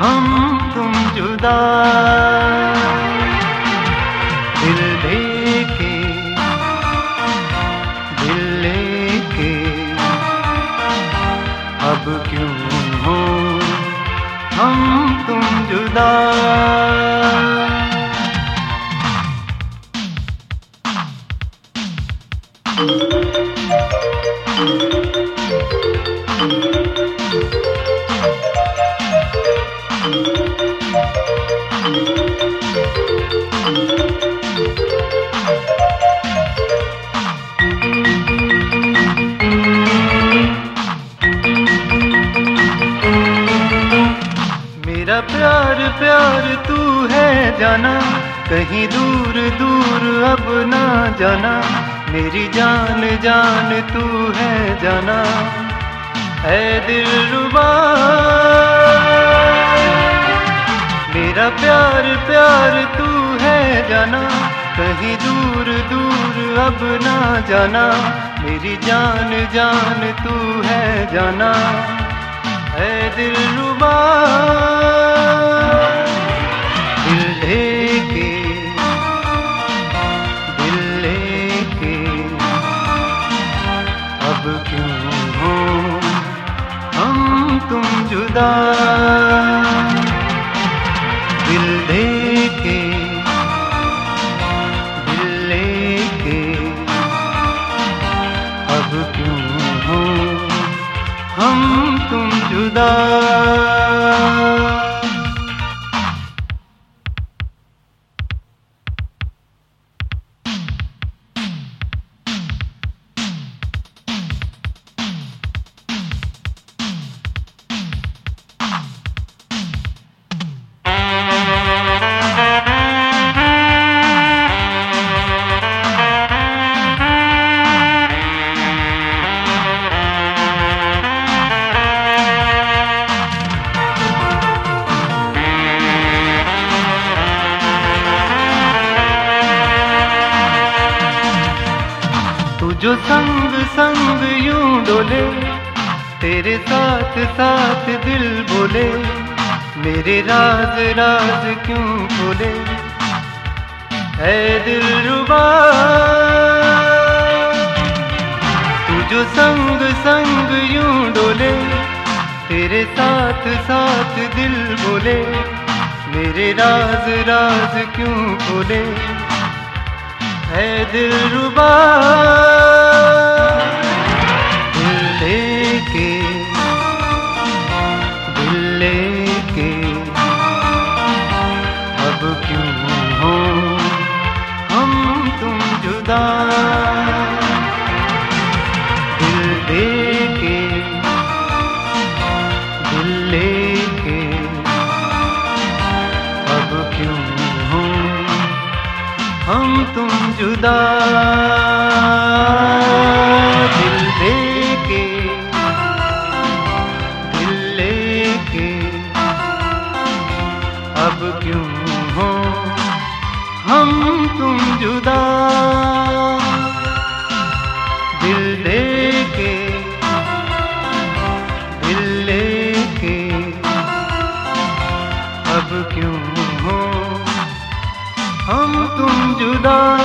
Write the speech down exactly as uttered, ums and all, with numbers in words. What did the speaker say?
हम तुम जुदा, दिल देके दिल लेके अब क्यों हो हम तुम जुदा। मेरा प्यार प्यार तू है जाना, कहीं दूर दूर अब ना जाना। मेरी जान जान तू है जाना, है दिलरुबा। मेरा प्यार प्यार तू है जाना, कहीं दूर दूर अब ना जाना। मेरी जान जान तू है जाना, है दिलरुबा। दिल लेके दिल लेके अब क्यों हो हम तुम जुदा। दिल देके दिल लेके अब क्यों हो हम तुम जुदा। जो संग संग यूं डोले, तेरे साथ साथ दिल बोले। मेरे राज राज क्यों खोले, है दिलरुबा। तू जो संग संग यूं डोले, तेरे साथ साथ दिल बोले। मेरे राज राज क्यों खोले, है दिलरुबा। दिल लेके दिल लेके अब क्यों हो हम तुम जुदा। दिल देके दिल लेके अब क्यों हो हम तुम जुदा। दिल देके दिल लेके अब क्यों हो हम तुम जुदा। दिल देके दिल लेके अब क्यों हो हम तुम जुदा।